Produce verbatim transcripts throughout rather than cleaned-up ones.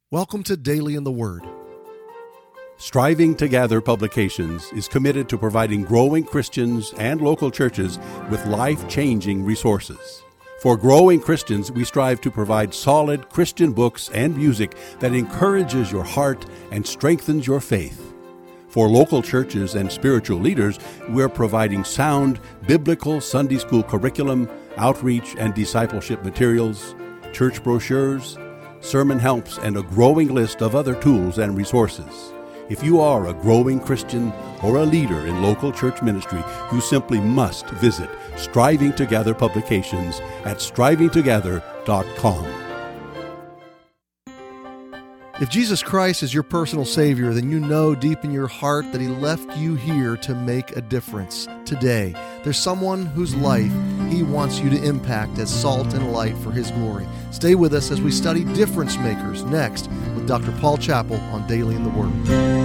Welcome to Daily in the Word. Striving to Gather Publications is committed to providing growing Christians and local churches with life-changing resources. For growing Christians, we strive to provide solid Christian books and music that encourages your heart and strengthens your faith. For local churches and spiritual leaders, we're providing sound biblical Sunday school curriculum, outreach and discipleship materials, church brochures, sermon helps, and a growing list of other tools and resources. If you are a growing Christian or a leader in local church ministry, you simply must visit Striving to Gather Publications at striving together dot com. If Jesus Christ is your personal Savior, then you know deep in your heart that He left you here to make a difference. Today, there's someone whose life He wants you to impact as salt and light for His glory. Stay with us as we study difference makers next with Doctor Paul Chappell on Daily in the Word.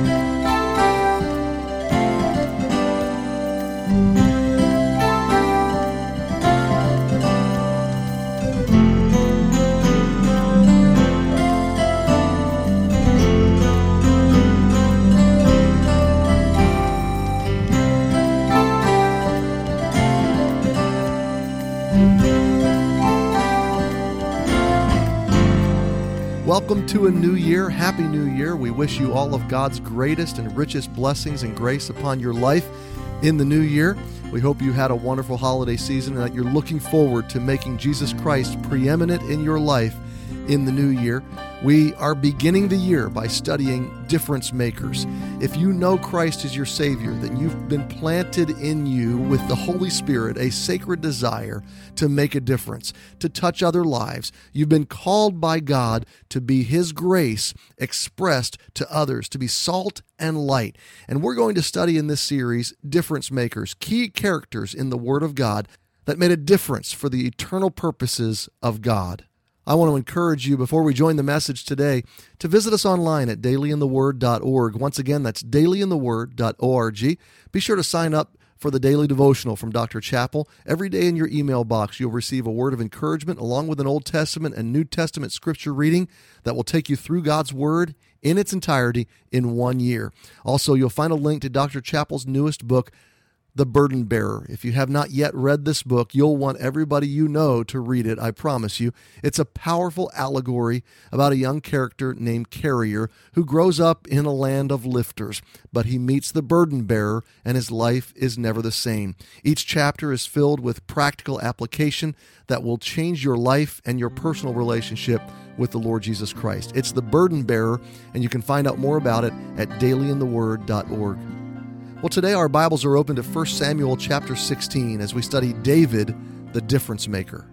Welcome to a new year. Happy New Year. We wish you all of God's greatest and richest blessings and grace upon your life in the new year. We hope you had a wonderful holiday season and that you're looking forward to making Jesus Christ preeminent in your life in the new year. We are beginning the year by studying difference makers. If you know Christ as your Savior, then you've been planted in you with the Holy Spirit a sacred desire to make a difference, to touch other lives. You've been called by God to be His grace expressed to others, to be salt and light. And we're going to study in this series difference makers, key characters in the Word of God that made a difference for the eternal purposes of God. I want to encourage you, before we join the message today, to visit us online at daily in the word dot org. Once again, that's daily in the word dot org. Be sure to sign up for the daily devotional from Doctor Chappell. Every day in your email box, you'll receive a word of encouragement along with an Old Testament and New Testament scripture reading that will take you through God's Word in its entirety in one year. Also, you'll find a link to Doctor Chappell's newest book, The Burden Bearer. If you have not yet read this book, you'll want everybody you know to read it, I promise you. It's a powerful allegory about a young character named Carrier who grows up in a land of lifters, but he meets the burden bearer and his life is never the same. Each chapter is filled with practical application that will change your life and your personal relationship with the Lord Jesus Christ. It's The Burden Bearer, and you can find out more about it at daily in the word dot org. Well, today our Bibles are open to First Samuel chapter sixteen as we study David, the difference maker.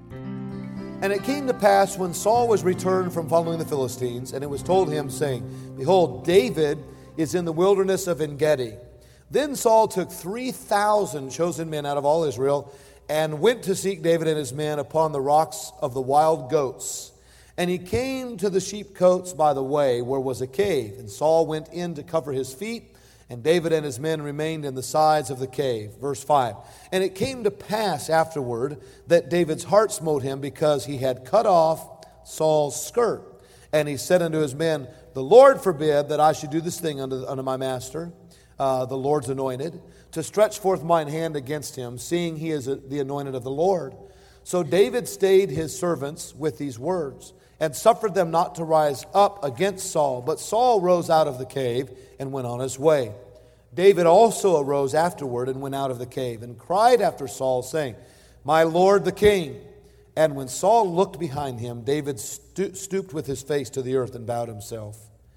And it came to pass when Saul was returned from following the Philistines, and it was told him, saying, Behold, David is in the wilderness of En-gedi. Then Saul took three thousand chosen men out of all Israel, and went to seek David and his men upon the rocks of the wild goats. And he came to the sheepcotes by the way, where was a cave. And Saul went in to cover his feet, and David and his men remained in the sides of the cave. Verse five. And it came to pass afterward that David's heart smote him, because he had cut off Saul's skirt. And he said unto his men, The Lord forbid that I should do this thing unto, unto my master, uh, the Lord's anointed, to stretch forth mine hand against him, seeing he is a, the anointed of the Lord. So David stayed his servants with these words, and suffered them not to rise up against Saul. But Saul rose out of the cave and went on his way. David also arose afterward and went out of the cave, and cried after Saul, saying, My lord the king. And when Saul looked behind him, David sto- stooped with his face to the earth and bowed himself.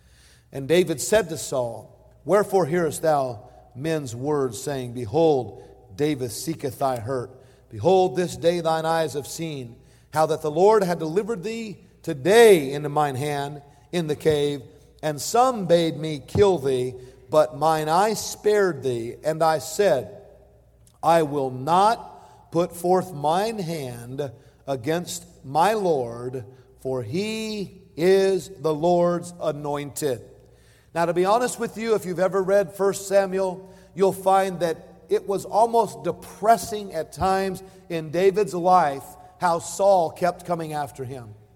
And David said to Saul, Wherefore hearest thou men's words, saying, Behold, David seeketh thy hurt. Behold, this day thine eyes have seen how that the Lord had delivered thee today into mine hand in the cave, and some bade me kill thee, but mine eye spared thee. And I said, I will not put forth mine hand against my Lord, for he is the Lord's anointed. Now, to be honest with you, if you've ever read First Samuel, you'll find that it was almost depressing at times in David's life how Saul kept coming after him.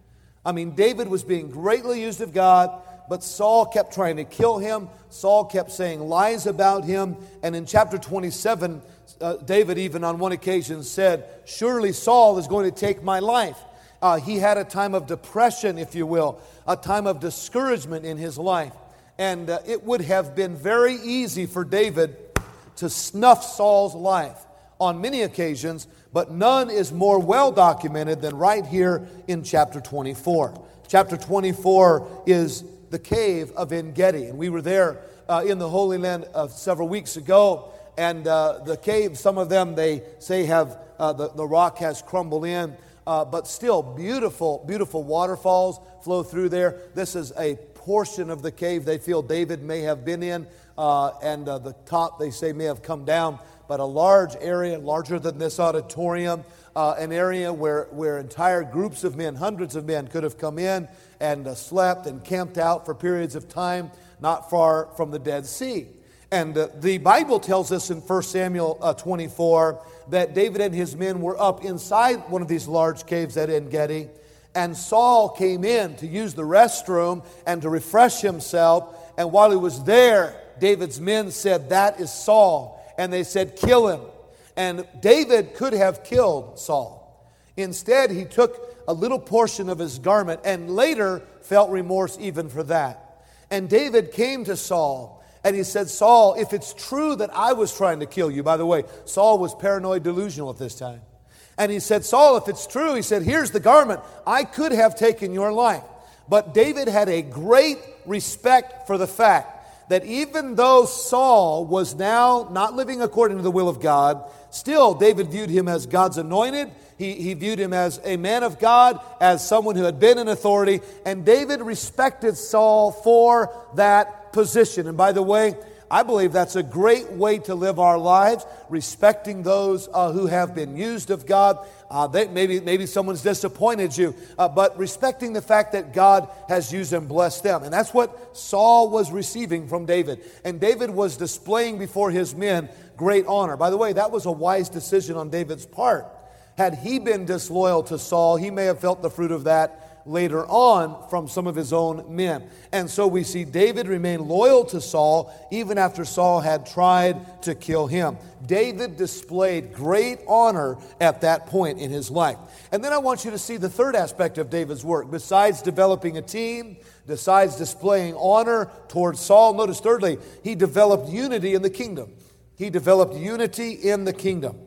I mean, David was being greatly used of God, but Saul kept trying to kill him. Saul kept saying lies about him. And in chapter twenty-seven, uh, David even on one occasion said, surely Saul is going to take my life. Uh, he had a time of depression, if you will, a time of discouragement in his life. And uh, it would have been very easy for David to snuff Saul's life on many occasions, but none is more well documented than right here in chapter twenty-four. Chapter twenty-four is the cave of En-Gedi, and we were there uh, in the Holy Land uh, several weeks ago, and uh, the cave, some of them they say have, uh, the, the rock has crumbled in, uh, but still beautiful, beautiful waterfalls flow through there. This is a portion of the cave they feel David may have been in, uh, and uh, the top they say may have come down, but a large area, larger than this auditorium, uh, an area where, where entire groups of men, hundreds of men could have come in and uh, slept and camped out for periods of time not far from the Dead Sea. And uh, the Bible tells us in First Samuel uh, twenty-four that David and his men were up inside one of these large caves at En-Gedi, and Saul came in to use the restroom and to refresh himself, and while he was there, David's men said, that is Saul. And they said, kill him. And David could have killed Saul. Instead, he took a little portion of his garment and later felt remorse even for that. And David came to Saul and he said, Saul, if it's true that I was trying to kill you, by the way, Saul was paranoid delusional at this time. And he said, Saul, if it's true, he said, here's the garment. I could have taken your life. But David had a great respect for the fact that even though Saul was now not living according to the will of God, still David viewed him as God's anointed. He, he viewed him as a man of God, as someone who had been in authority. And David respected Saul for that position. And by the way, I believe that's a great way to live our lives, respecting those uh, who have been used of God. Uh, they, maybe, maybe someone's disappointed you, uh, but respecting the fact that God has used and blessed them. And that's what Saul was receiving from David. And David was displaying before his men great honor. By the way, that was a wise decision on David's part. Had he been disloyal to Saul, he may have felt the fruit of that later on from some of his own men. And so we see David remain loyal to Saul even after Saul had tried to kill him. David displayed great honor at that point in his life. And then I want you to see the third aspect of David's work. Besides developing a team, besides displaying honor towards Saul, notice thirdly, he developed unity in the kingdom. He developed unity in the kingdom.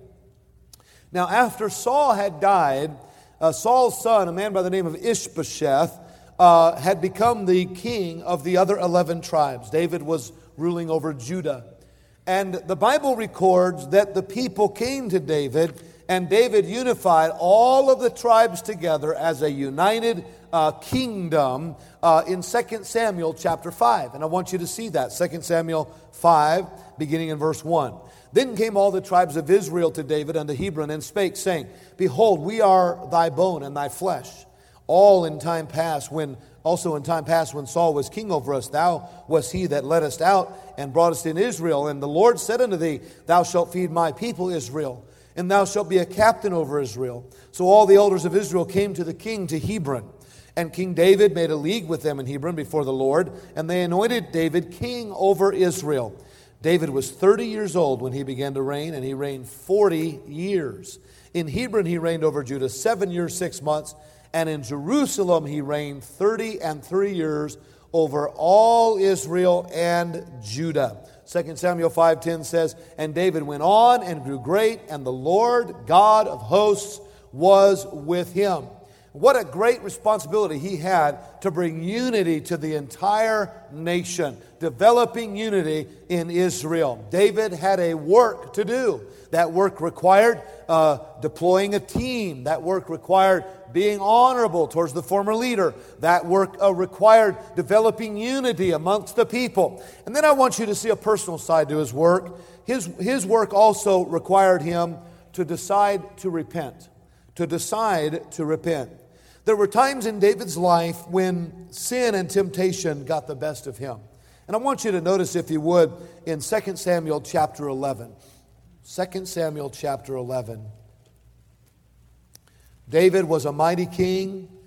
Now after Saul had died, Uh, Saul's son, a man by the name of Ishbosheth, uh, had become the king of the other eleven tribes. David was ruling over Judah. And the Bible records that the people came to David, and David unified all of the tribes together as a united uh, kingdom uh, in Second Samuel chapter five. And I want you to see that. Second Samuel five, beginning in verse one. Then came all the tribes of Israel to David unto Hebron, and spake, saying, Behold, we are thy bone and thy flesh. All in time past, when also in time past when Saul was king over us, thou wast he that led us out and brought us in Israel. And the Lord said unto thee, Thou shalt feed my people Israel, and thou shalt be a captain over Israel. So all the elders of Israel came to the king to Hebron. And King David made a league with them in Hebron before the Lord, and they anointed David king over Israel. David was thirty years old when he began to reign, and he reigned forty years. In Hebron he reigned over Judah seven years, six months, and in Jerusalem he reigned thirty and three years over all Israel and Judah. Second Samuel five ten says, And David went on and grew great, and the Lord God of hosts was with him. What a great responsibility he had to bring unity to the entire nation, developing unity in Israel. David had a work to do. That work required uh, deploying a team. That work required being honorable towards the former leader. That work uh, required developing unity amongst the people. And then I want you to see a personal side to his work. His, his work also required him to decide to repent. To decide to repent. There were times in David's life when sin and temptation got the best of him. And I want you to notice, if you would, in Second Samuel chapter eleven. Second Samuel chapter eleven. David was a mighty king.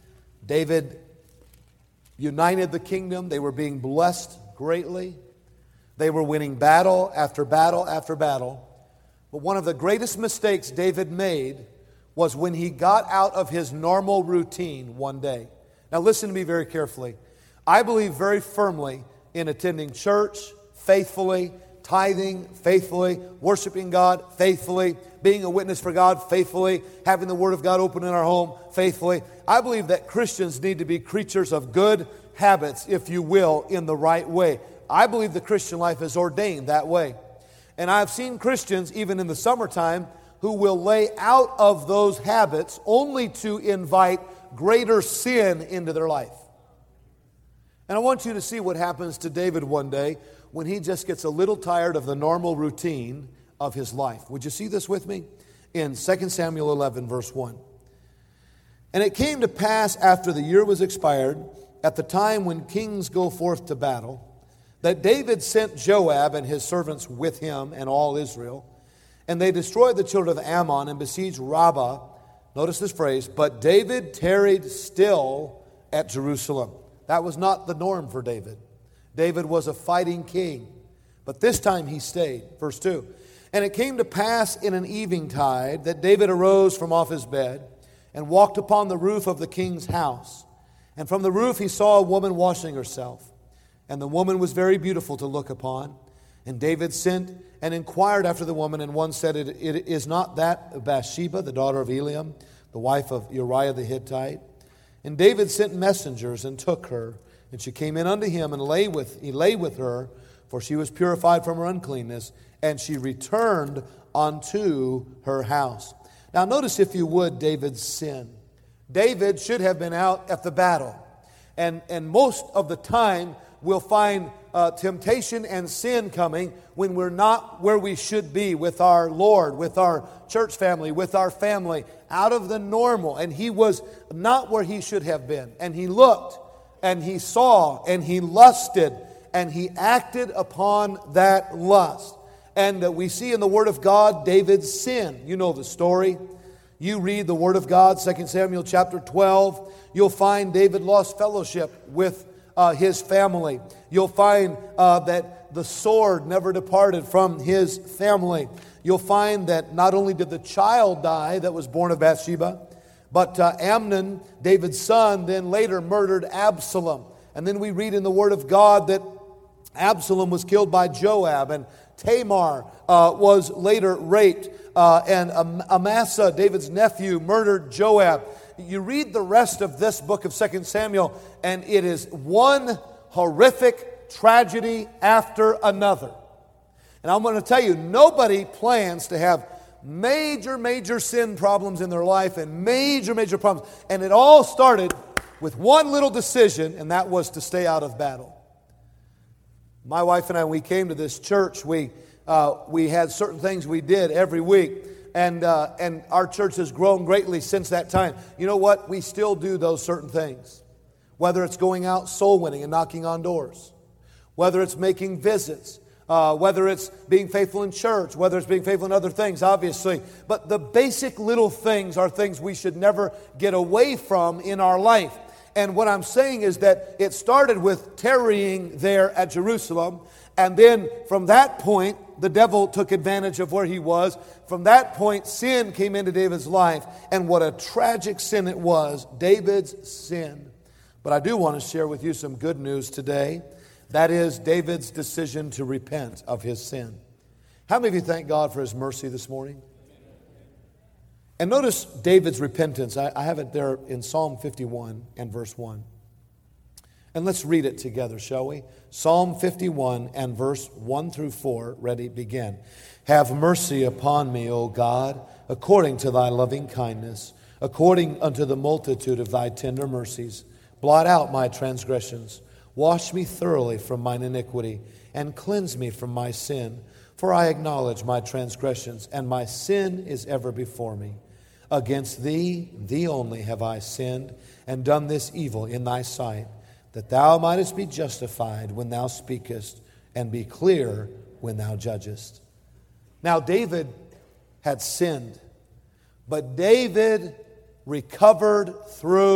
David united the kingdom. They were being blessed greatly. They were winning battle after battle after battle. But one of the greatest mistakes David made was when he got out of his normal routine one day. Now listen to me very carefully. I believe very firmly in attending church faithfully, tithing faithfully, worshiping God faithfully, being a witness for God faithfully, having the Word of God open in our home faithfully. I believe that Christians need to be creatures of good habits, if you will, in the right way. I believe the Christian life is ordained that way. And I've seen Christians, even in the summertime, who will lay out of those habits only to invite greater sin into their life. And I want you to see what happens to David one day when he just gets a little tired of the normal routine of his life. Would you see this with me? In Second Samuel eleven, verse one. And it came to pass after the year was expired, at the time when kings go forth to battle, that David sent Joab and his servants with him and all Israel, and they destroyed the children of Ammon and besieged Rabbah. Notice this phrase, but David tarried still at Jerusalem. That was not the norm for David. David was a fighting king, but this time he stayed. Verse two. And it came to pass in an eventide that David arose from off his bed and walked upon the roof of the king's house. And from the roof he saw a woman washing herself. And the woman was very beautiful to look upon. And David sent and inquired after the woman, and one said, it, it is not that Bathsheba, the daughter of Eliam, the wife of Uriah the Hittite? And David sent messengers and took her, and she came in unto him, and lay with he lay with her, for she was purified from her uncleanness, and she returned unto her house. Now notice, if you would, David's sin. David should have been out at the battle. And, and most of the time, we'll find uh, temptation and sin coming when we're not where we should be with our Lord, with our church family, with our family, out of the normal. And he was not where he should have been. And he looked, and he saw, and he lusted, and he acted upon that lust. And uh, we see in the Word of God David's sin. You know the story. You read the Word of God, Second Samuel chapter twelve. You'll find David lost fellowship with uh, his family. You'll find uh, that the sword never departed from his family. You'll find that not only did the child die that was born of Bathsheba, but uh, Amnon, David's son, then later murdered Absalom. And then we read in the Word of God that Absalom was killed by Joab, and Tamar uh, was later raped, uh, and Am- Amasa, David's nephew, murdered Joab. You read the rest of this book of Second Samuel, and it is one horrific tragedy after another. And I'm going to tell you, nobody plans to have major, major sin problems in their life and major, major problems. And it all started with one little decision, and that was to stay out of battle. My wife and I, when we came to this church, we uh, we had certain things we did every week. And uh, and our church has grown greatly since that time. You know what? We still do those certain things. Whether it's going out soul winning and knocking on doors. Whether it's making visits. Uh, whether it's being faithful in church. Whether it's being faithful in other things, obviously. But the basic little things are things we should never get away from in our life. And what I'm saying is that it started with tarrying there at Jerusalem. And then from that point, the devil took advantage of where he was. From that point, sin came into David's life. And what a tragic sin it was, David's sin. But I do want to share with you some good news today. That is David's decision to repent of his sin. How many of you thank God for His mercy this morning? And notice David's repentance. I, I have it there in Psalm fifty-one and verse one. And let's read it together, shall we? Psalm fifty-one and verse one through four. Ready, begin. Have mercy upon me, O God, according to thy loving kindness, according unto the multitude of thy tender mercies. Blot out my transgressions. Wash me thoroughly from mine iniquity, and cleanse me from my sin. For I acknowledge my transgressions, and my sin is ever before me. Against thee, thee only have I sinned, and done this evil in thy sight, that thou mightest be justified when thou speakest, and be clear when thou judgest. Now David had sinned, but David recovered through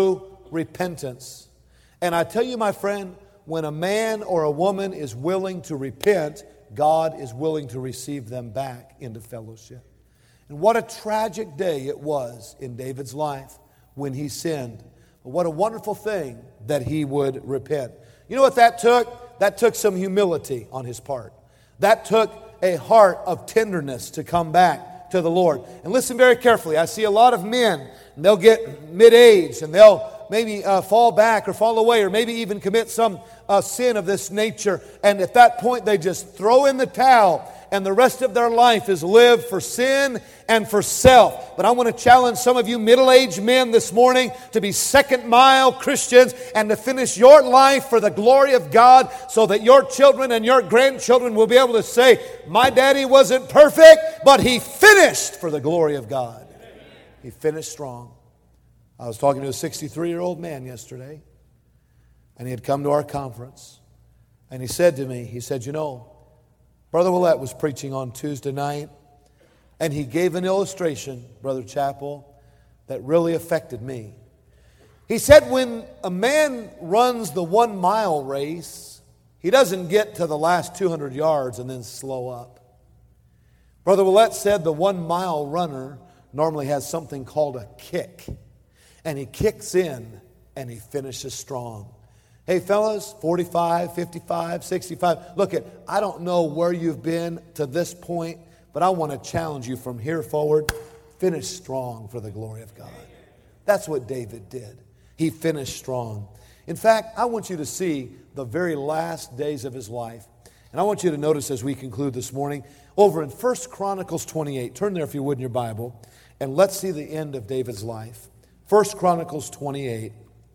repentance. And I tell you, my friend, when a man or a woman is willing to repent, God is willing to receive them back into fellowship. And what a tragic day it was in David's life when he sinned. But what a wonderful thing that he would repent. You know what that took? That took some humility on his part. That took a heart of tenderness to come back to the Lord. And listen very carefully. I see a lot of men, and they'll get mid-age, and they'll maybe uh, fall back or fall away, or maybe even commit some uh, sin of this nature. And at that point, they just throw in the towel, and the rest of their life is lived for sin and for self. But I want to challenge some of you middle-aged men this morning to be second-mile Christians and to finish your life for the glory of God, so that your children and your grandchildren will be able to say, my daddy wasn't perfect, but he finished for the glory of God. He finished strong. I was talking to a sixty-three-year-old man yesterday, and he had come to our conference, and he said to me, he said, you know, Brother Willett was preaching on Tuesday night, and he gave an illustration, Brother Chappell, that really affected me. He said when a man runs the one-mile race, he doesn't get to the last two hundred yards and then slow up. Brother Willett said the one-mile runner normally has something called a kick. And he kicks in and he finishes strong. Hey fellas, forty-five, fifty-five, sixty-five. Look, at I don't know where you've been to this point, but I want to challenge you from here forward. Finish strong for the glory of God. That's what David did. He finished strong. In fact, I want you to see the very last days of his life. And I want you to notice as we conclude this morning, over in First Chronicles twenty-eight. Turn there if you would in your Bible. And let's see the end of David's life. First Chronicles twenty-eight.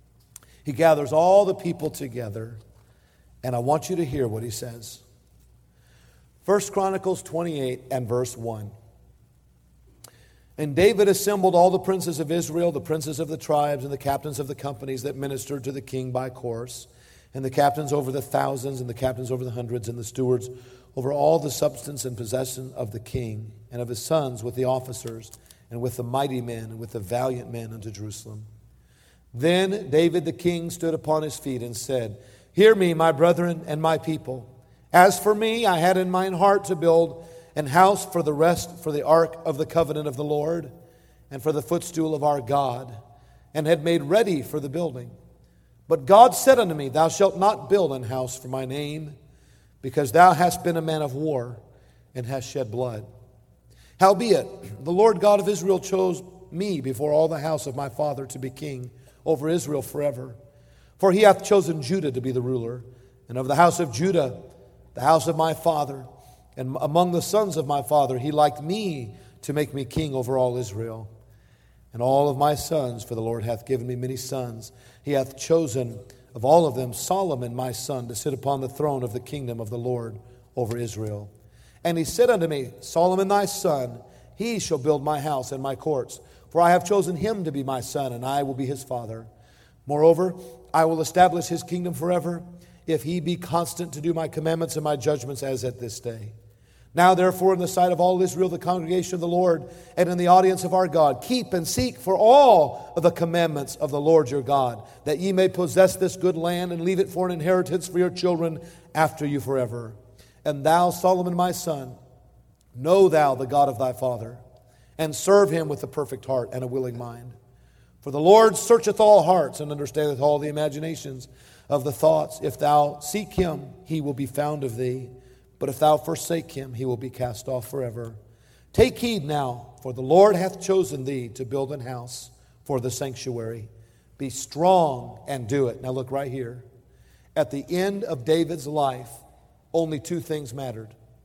He gathers all the people together, and I want you to hear what he says. First Chronicles twenty-eight and verse one. And David assembled all the princes of Israel, the princes of the tribes, and the captains of the companies that ministered to the king by course, and the captains over the thousands, and the captains over the hundreds, and the stewards over all the substance and possession of the king, and of his sons with the officers, and with the mighty men, and with the valiant men unto Jerusalem. Then David the king stood upon his feet and said, hear me, my brethren and my people. As for me, I had in mine heart to build an house for the rest, for the ark of the covenant of the Lord, and for the footstool of our God, and had made ready for the building. But God said unto me, thou shalt not build an house for my name, because thou hast been a man of war, and hast shed blood. Howbeit, the Lord God of Israel chose me before all the house of my father to be king over Israel forever. For he hath chosen Judah to be the ruler, and of the house of Judah, the house of my father, and among the sons of my father, he liked me to make me king over all Israel. And all of my sons, for the Lord hath given me many sons, he hath chosen of all of them Solomon my son to sit upon the throne of the kingdom of the Lord over Israel. And he said unto me, Solomon thy son, he shall build my house and my courts. For I have chosen him to be my son, and I will be his father. Moreover, I will establish his kingdom forever, if he be constant to do my commandments and my judgments as at this day. Now therefore in the sight of all Israel, the congregation of the Lord, and in the audience of our God, keep and seek for all of the commandments of the Lord your God, that ye may possess this good land and leave it for an inheritance for your children after you forever. And thou, Solomon my son, know thou the God of thy father, and serve him with a perfect heart and a willing mind. For the Lord searcheth all hearts, and understandeth all the imaginations of the thoughts. If thou seek him, he will be found of thee. But if thou forsake him, he will be cast off forever. Take heed now, for the Lord hath chosen thee to build an house for the sanctuary. Be strong and do it. Now look right here. At the end of David's life, only two things mattered.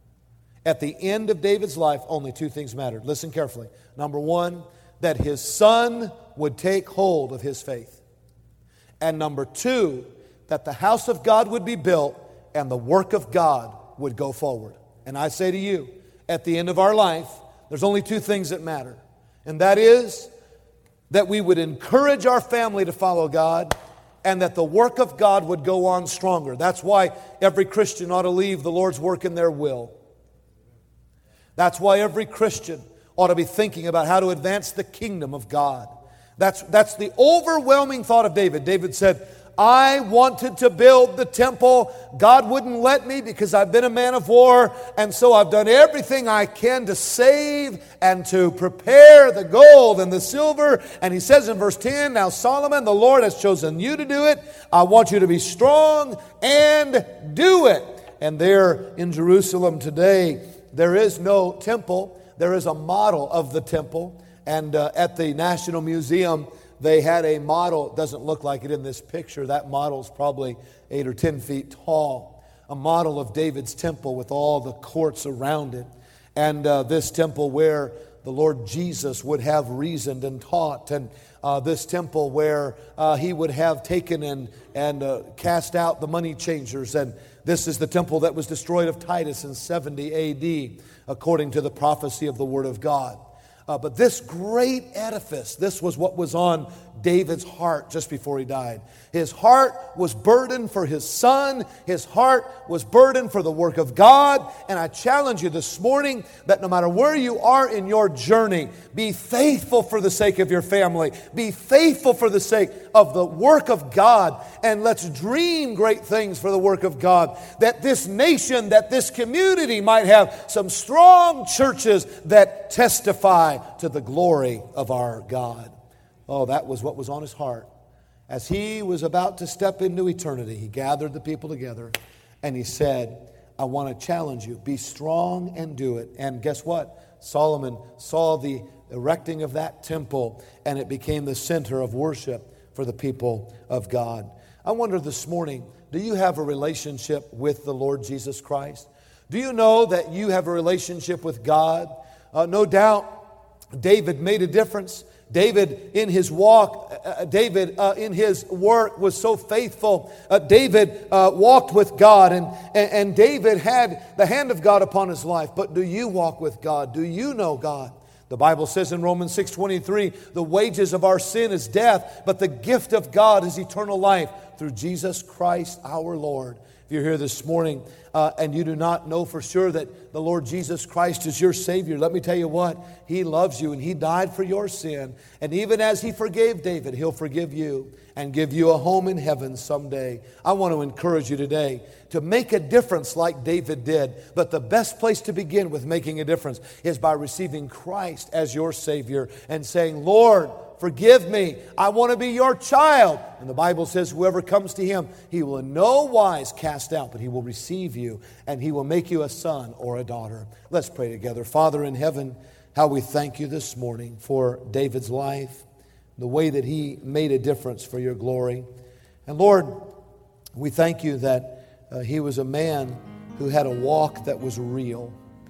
At the end of David's life, only two things mattered. Listen carefully. Number one, that his son would take hold of his faith. And number two, that the house of God would be built and the work of God would go forward. And I say to you, at the end of our life, there's only two things that matter. And that is that we would encourage our family to follow God, and that the work of God would go on stronger. That's why every Christian ought to leave the Lord's work in their will. That's why every Christian ought to be thinking about how to advance the kingdom of God. That's, that's the overwhelming thought of David. David said, I wanted to build the temple. God wouldn't let me because I've been a man of war. And so I've done everything I can to save and to prepare the gold and the silver. And he says in verse ten, now Solomon, the Lord has chosen you to do it. I want you to be strong and do it. And there in Jerusalem today, there is no temple. There is a model of the temple. And uh, at the National Museum, they had a model. It doesn't look like it in this picture. That model's probably eight or ten feet tall. A model of David's temple with all the courts around it. And uh, this temple where the Lord Jesus would have reasoned and taught. And uh, this temple where uh, he would have taken and, and uh, cast out the money changers. And this is the temple that was destroyed of Titus in seventy A D, according to the prophecy of the Word of God. Uh, but this great edifice, this was what was on David's heart just before he died. His heart was burdened for his son. His heart was burdened for the work of God. And I challenge you this morning that no matter where you are in your journey, be faithful for the sake of your family. Be faithful for the sake of the work of God. And let's dream great things for the work of God. That this nation, that this community might have some strong churches that testify to the glory of our God. Oh, that was what was on his heart. As he was about to step into eternity, he gathered the people together and he said, I want to challenge you. Be strong and do it. And guess what? Solomon saw the erecting of that temple and it became the center of worship for the people of God. I wonder this morning, do you have a relationship with the Lord Jesus Christ? Do you know that you have a relationship with God? Uh, no doubt, David made a difference. David in his walk, uh, David uh, in his work was so faithful. Uh, David uh, walked with God and, and, and David had the hand of God upon his life. But do you walk with God? Do you know God? The Bible says in Romans six twenty-three, the wages of our sin is death, but the gift of God is eternal life through Jesus Christ our Lord. If you're here this morning uh, and you do not know for sure that the Lord Jesus Christ is your Savior, let me tell you what, He loves you and He died for your sin. And even as He forgave David, He'll forgive you and give you a home in heaven someday. I want to encourage you today to make a difference like David did. But the best place to begin with making a difference is by receiving Christ as your Savior and saying, Lord, forgive me. I want to be your child. And the Bible says whoever comes to Him, He will in no wise cast out, but He will receive you and He will make you a son or a daughter. Let's pray together. Father in heaven, how we thank you this morning for David's life, the way that he made a difference for your glory. And Lord, we thank you that uh, he was a man who had a walk that was real,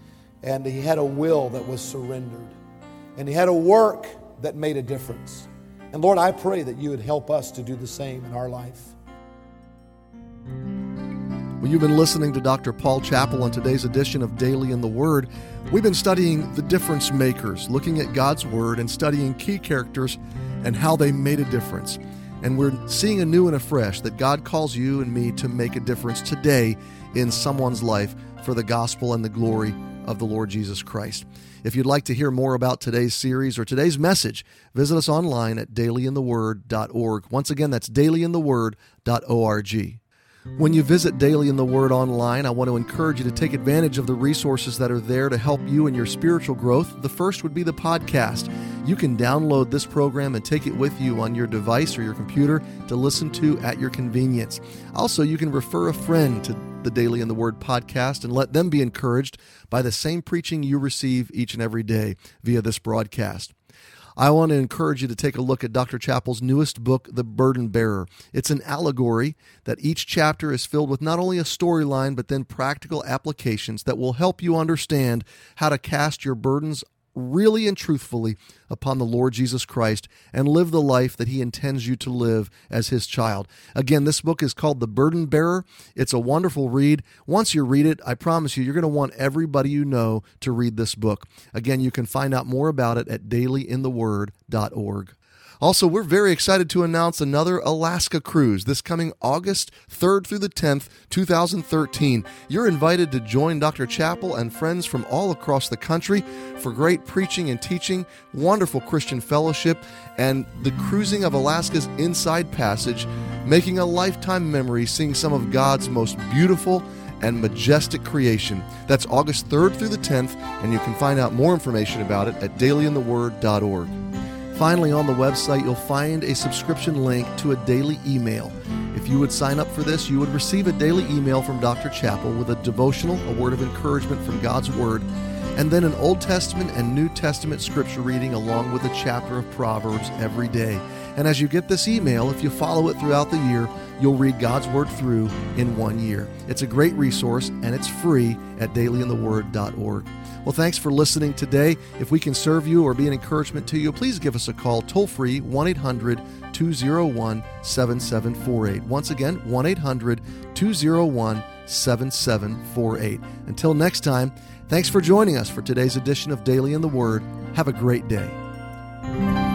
and he had a will that was surrendered, and he had a work that made a difference. And Lord, I pray that you would help us to do the same in our life. Well, you've been listening to Doctor Paul Chappell on today's edition of Daily in the Word. We've been studying the difference makers, looking at God's Word and studying key characters and how they made a difference. And we're seeing anew and afresh that God calls you and me to make a difference today in someone's life for the gospel and the glory of the Lord Jesus Christ. If you'd like to hear more about today's series or today's message, visit us online at daily in the word dot org. Once again, that's daily in the word dot org. When you visit Daily in the Word online, I want to encourage you to take advantage of the resources that are there to help you in your spiritual growth. The first would be the podcast. You can download this program and take it with you on your device or your computer to listen to at your convenience. Also, you can refer a friend to the Daily in the Word podcast and let them be encouraged by the same preaching you receive each and every day via this broadcast. I want to encourage you to take a look at Doctor Chappell's newest book, The Burden Bearer. It's an allegory that each chapter is filled with not only a storyline, but then practical applications that will help you understand how to cast your burdens really and truthfully upon the Lord Jesus Christ and live the life that He intends you to live as His child. Again, this book is called The Burden Bearer. It's a wonderful read. Once you read it, I promise you, you're going to want everybody you know to read this book. Again, you can find out more about it at daily in the word dot org. Also, we're very excited to announce another Alaska cruise this coming August third through the tenth, two thousand thirteen. You're invited to join Doctor Chappell and friends from all across the country for great preaching and teaching, wonderful Christian fellowship, and the cruising of Alaska's Inside Passage, making a lifetime memory seeing some of God's most beautiful and majestic creation. That's August third through the tenth, and you can find out more information about it at daily in the word dot org. Finally, on the website, you'll find a subscription link to a daily email. If you would sign up for this, you would receive a daily email from Doctor Chappell with a devotional, a word of encouragement from God's Word, and then an Old Testament and New Testament scripture reading along with a chapter of Proverbs every day. And as you get this email, if you follow it throughout the year, you'll read God's Word through in one year. It's a great resource, and it's free at daily in the word dot org. Well, thanks for listening today. If we can serve you or be an encouragement to you, please give us a call toll-free, one eight hundred two oh one seven seven four eight. Once again, one eight hundred two oh one seven seven four eight. Until next time, thanks for joining us for today's edition of Daily in the Word. Have a great day.